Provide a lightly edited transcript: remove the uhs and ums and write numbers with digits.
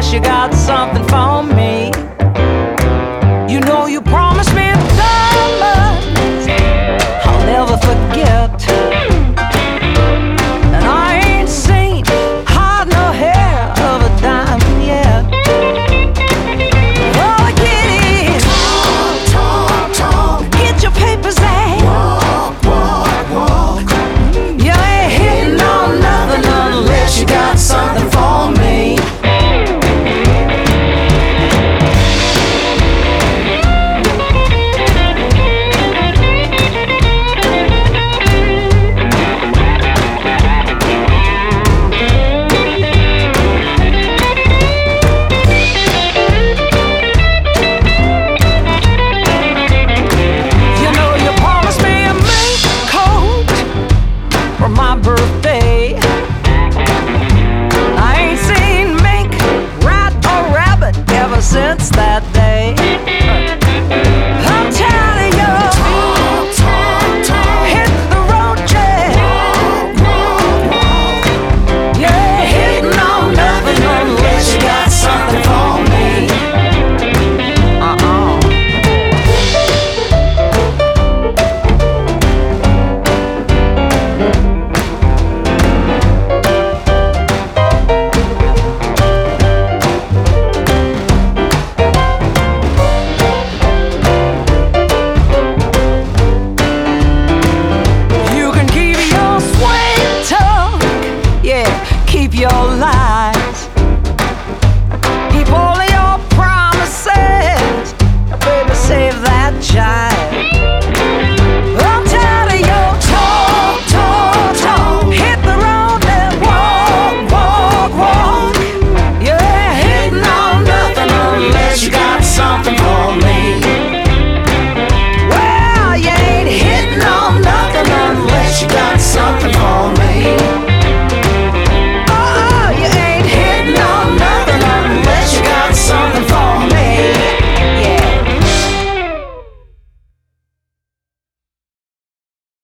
unless you got something for me. You know you promised me diamonds I'll never forget, and I ain't seen hide nor hair of a diamond yet. Oh, get it, talk, talk, get your papers out, walk, walk, walk. You ain't hitting on nothing unless you got something for me. My birthday, I ain't seen mink, rat or rabbit ever since that day. I'm telling you, hit the road, Jack. You ain't hitting on nothing unless you got something for me. Keep your lies, keep all of your promises, baby, save that child.